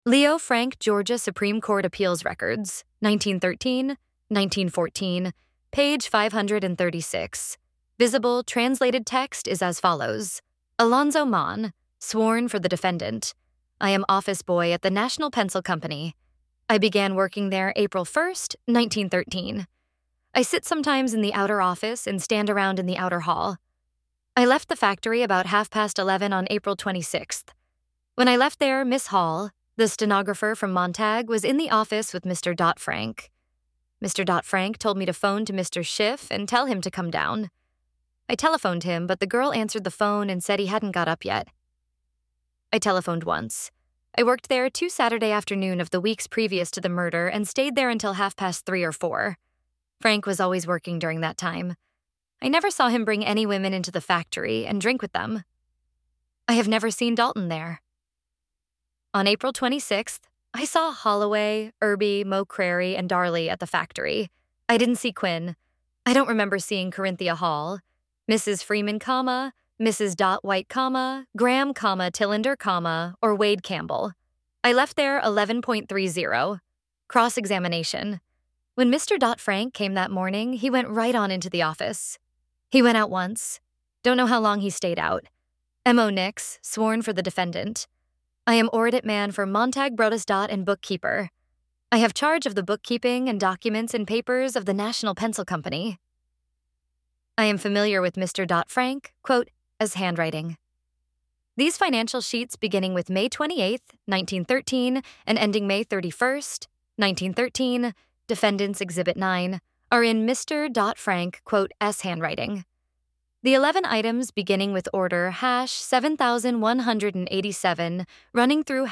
Leo Frank Georgia Supreme Court Appeals Records, 1913, 1914, page 536. Visible translated text is as follows. Alonzo Mon, sworn for the defendant. I am office boy at the National Pencil Company. I began working there April 1st, 1913. I sit sometimes in the outer office and stand around in the outer hall. I left the factory about 11:30 on April 26th. When I left there, Miss Hall, the stenographer from Montag, was in the office with Mr. Dodd-Frank. Mr. Dodd-Frank told me to phone to Mr. Schiff and tell him to come down. I telephoned him, but the girl answered the phone and said he hadn't got up yet. I telephoned once. I worked there 2 Saturday afternoon of the weeks previous to the murder and stayed there until 3:30 or 4. Frank was always working during that time. I never saw him bring any women into the factory and drink with them. I have never seen Dalton there. On April 26th, I saw Holloway, Irby, Mocrary, and Darley at the factory. I didn't see Quinn. I don't remember seeing Corinthia Hall, Mrs. Freeman, Mrs. Dot White, Graham, Tillander, or Wade Campbell. I left there 11:30. Cross-examination. When Mr. Dodd-Frank came that morning, he went right on into the office. He went out once. Don't know how long he stayed out. M.O. Nix, sworn for the defendant. I am audit man for Montag, Brodesdot, and bookkeeper. I have charge of the bookkeeping and documents and papers of the National Pencil Company. I am familiar with Mr. Dodd-Frank, quote, as handwriting. These financial sheets beginning with May 28th, 1913, and ending May 31st, 1913, Defendant's Exhibit 9, are in Mr. Dodd-Frank, quote, S handwriting. The 11 items beginning with order #7187 running through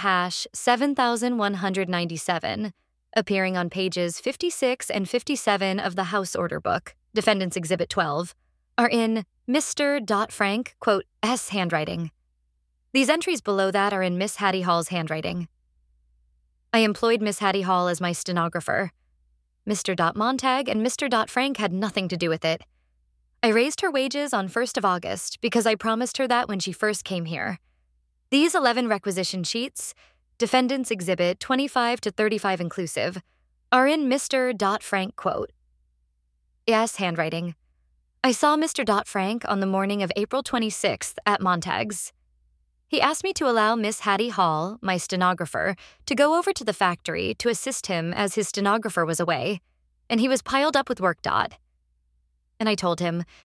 #7197, appearing on pages 56 and 57 of the House Order Book, Defendant's Exhibit 12, are in Mr. Dodd-Frank, quote, S handwriting. These entries below that are in Miss Hattie Hall's handwriting. I employed Miss Hattie Hall as my stenographer. Mr. Montag and Mr. Dodd-Frank had nothing to do with it. I raised her wages on 1st of August because I promised her that when she first came here. These 11 requisition sheets, Defendant's Exhibit 25 to 35 inclusive, are in Mr. Dodd-Frank, quote. Yes, handwriting. I saw Mr. Dodd-Frank on the morning of April 26th at Montag's. He asked me to allow Miss Hattie Hall, my stenographer, to go over to the factory to assist him as his stenographer was away, and he was piled up with work. And I told him,